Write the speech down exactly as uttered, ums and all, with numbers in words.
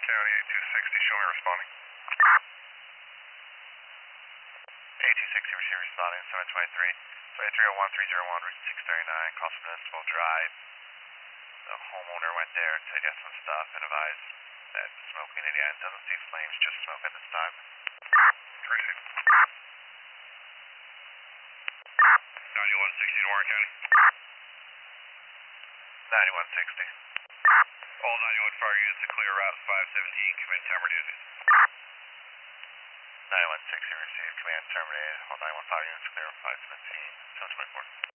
County, eight two sixty, show me responding. eight two sixty, receive responding, seven twenty-three, twenty-three oh one, three oh one, Route six thirty-nine, call from Municipal Drive. The homeowner went there to get some stuff and advised that smoking in the end doesn't see flames, just smoke at this time. Receive. ninety-one sixty to Warren County. ninety-one sixty. All ninety-one fire units to clear Route five seventeen, command terminated. ninety-one sixty received, command terminated. All ninety-one fire units clear five seventeen, seven twenty-four.